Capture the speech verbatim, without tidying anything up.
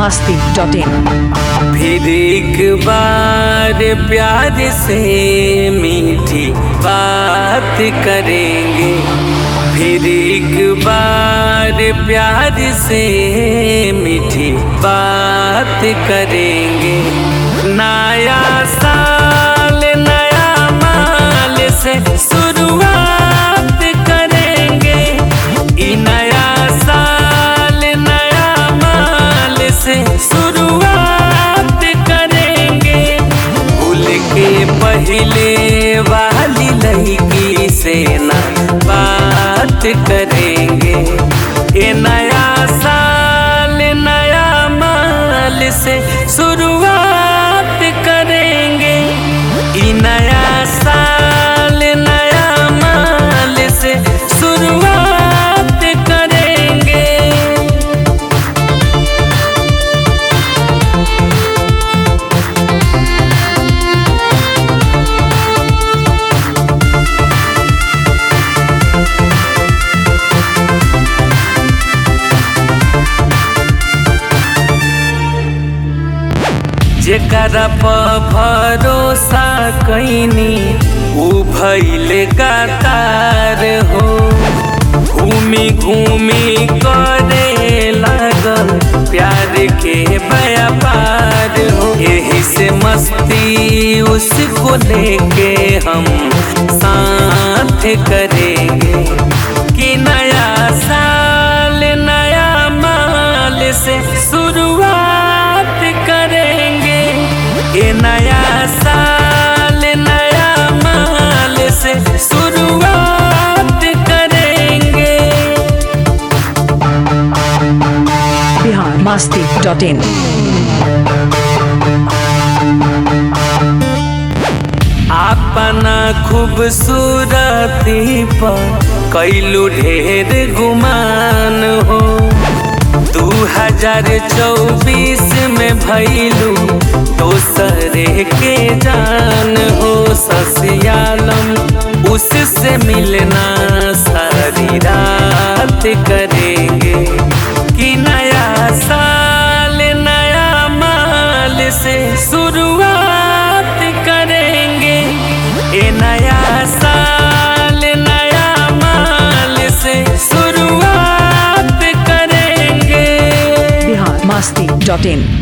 मस्ती dot इन। फिर एक बार प्यार से मीठी बात करेंगे, फिर एक बार प्यार से मीठी बात करेंगे। नया साल नया माल से शुरुआत करेंगे, ई नया साल नया माल से शुरुआत करेंगे। भूल के पहले वाली लड़की से ना बात करेंगे, ये नया साल नया माल से शुरुआत करेंगे, ई नया साल नया माल से शुरुआत करेंगे। जेकरा पर भरोसा कैनी उ भइले गद्दार हो, घूमी घूमी करे लागल प्यार के व्यापार हो। यही से मस्ती उसको लेके हम साथ करेंगे, कि नया साल नया माल से शुरुआत करेंगे, ये नया साल नया माल से शुरुआत करेंगे। Bihar Masti dot in. अपना खूबसूरती पर कैलू ढेर गुमान हो, दू हजार चौबीस में भैलू दोसरे के जान हो। ससियालम उससे मिलना सारी रात करेंगे, कि नया साल नया माल से शुरुआत करेंगे, ये नया साल नया माल से शुरुआत करेंगे। बिहार मस्ती डॉट इन।